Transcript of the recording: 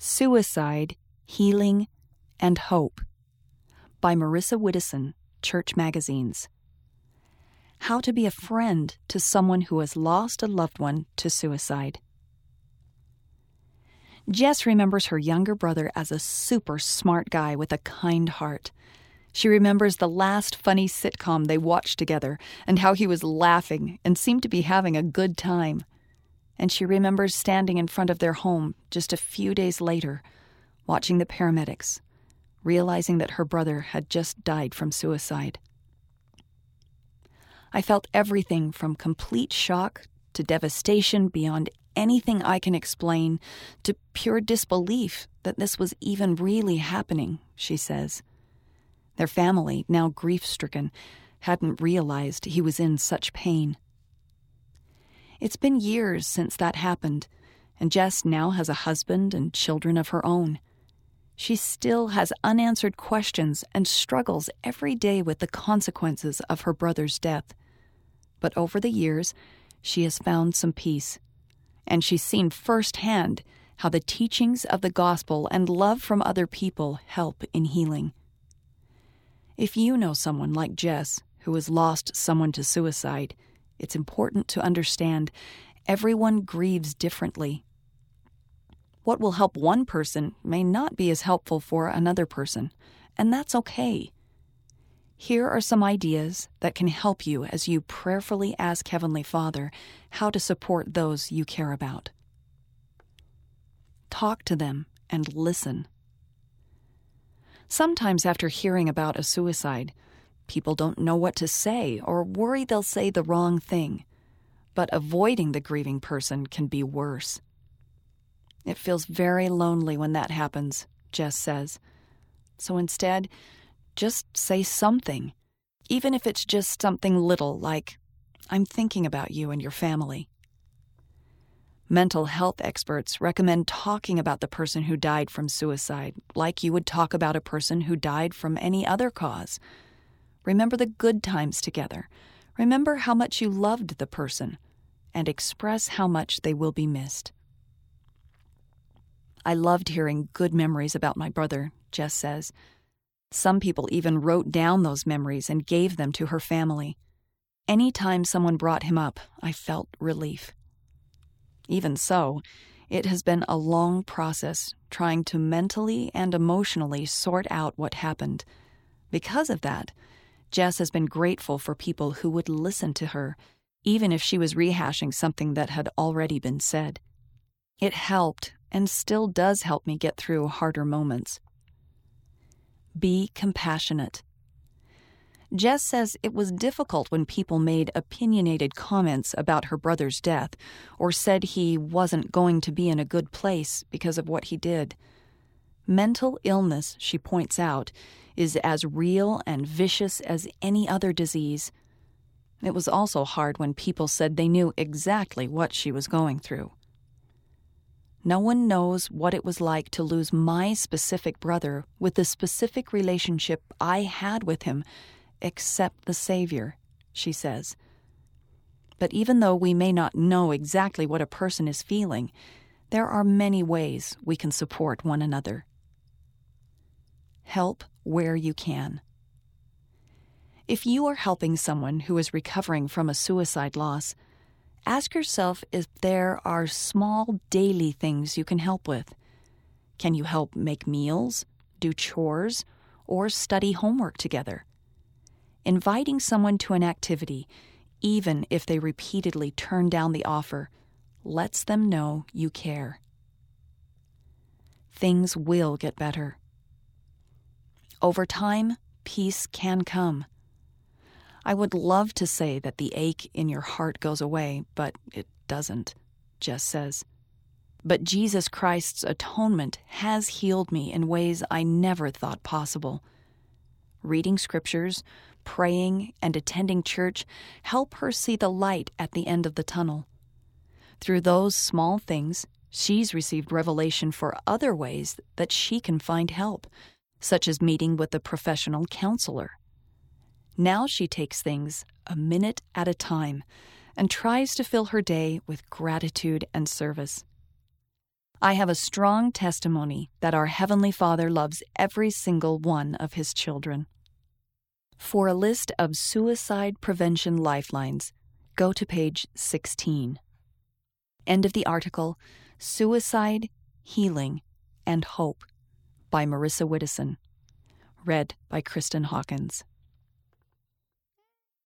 Suicide, Healing, and Hope by Marissa Widdison, Church Magazines. How to be a friend to someone who has lost a loved one to suicide. Jess remembers her younger brother as a super smart guy with a kind heart. She remembers the last funny sitcom they watched together and how he was laughing and seemed to be having a good time. And she remembers standing in front of their home just a few days later, watching the paramedics, realizing that her brother had just died from suicide. I felt everything from complete shock to devastation beyond anything I can explain to pure disbelief that this was even really happening, she says. Their family, now grief-stricken, hadn't realized he was in such pain. It's been years since that happened, and Jess now has a husband and children of her own. She still has unanswered questions and struggles every day with the consequences of her brother's death. But over the years, she has found some peace, and she's seen firsthand how the teachings of the gospel and love from other people help in healing. If you know someone like Jess who has lost someone to suicide, it's important to understand everyone grieves differently. What will help one person may not be as helpful for another person, and that's okay. Here are some ideas that can help you as you prayerfully ask Heavenly Father how to support those you care about. Talk to them and listen. Sometimes after hearing about a suicide, people don't know what to say or worry they'll say the wrong thing. But avoiding the grieving person can be worse. It feels very lonely when that happens, Jess says. So instead, just say something, even if it's just something little like, "I'm thinking about you and your family." Mental health experts recommend talking about the person who died from suicide like you would talk about a person who died from any other cause. Remember the good times together. Remember how much you loved the person, and express how much they will be missed. I loved hearing good memories about my brother, Jess says. Some people even wrote down those memories and gave them to her family. Any time someone brought him up, I felt relief. Even so, it has been a long process trying to mentally and emotionally sort out what happened. Because of that, Jess has been grateful for people who would listen to her, even if she was rehashing something that had already been said. It helped and still does help me get through harder moments. Be compassionate. Jess says it was difficult when people made opinionated comments about her brother's death or said he wasn't going to be in a good place because of what he did. Mental illness, she points out, is as real and vicious as any other disease. It was also hard when people said they knew exactly what she was going through. No one knows what it was like to lose my specific brother with the specific relationship I had with him, except the Savior, she says. But even though we may not know exactly what a person is feeling, there are many ways we can support one another. Help where you can. If you are helping someone who is recovering from a suicide loss, ask yourself if there are small daily things you can help with. Can you help make meals, do chores, or study homework together? Inviting someone to an activity, even if they repeatedly turn down the offer, lets them know you care. Things will get better. Over time, peace can come. I would love to say that the ache in your heart goes away, but it doesn't, Jess says. But Jesus Christ's atonement has healed me in ways I never thought possible. Reading scriptures, praying, and attending church help her see the light at the end of the tunnel. Through those small things, she's received revelation for other ways that she can find help, such as meeting with a professional counselor. Now she takes things a minute at a time and tries to fill her day with gratitude and service. I have a strong testimony that our Heavenly Father loves every single one of His children. For a list of suicide prevention lifelines, go to page 16. End of the article, Suicide, Healing, and Hope by Marissa Widdison. Read by Kristen Hawkins.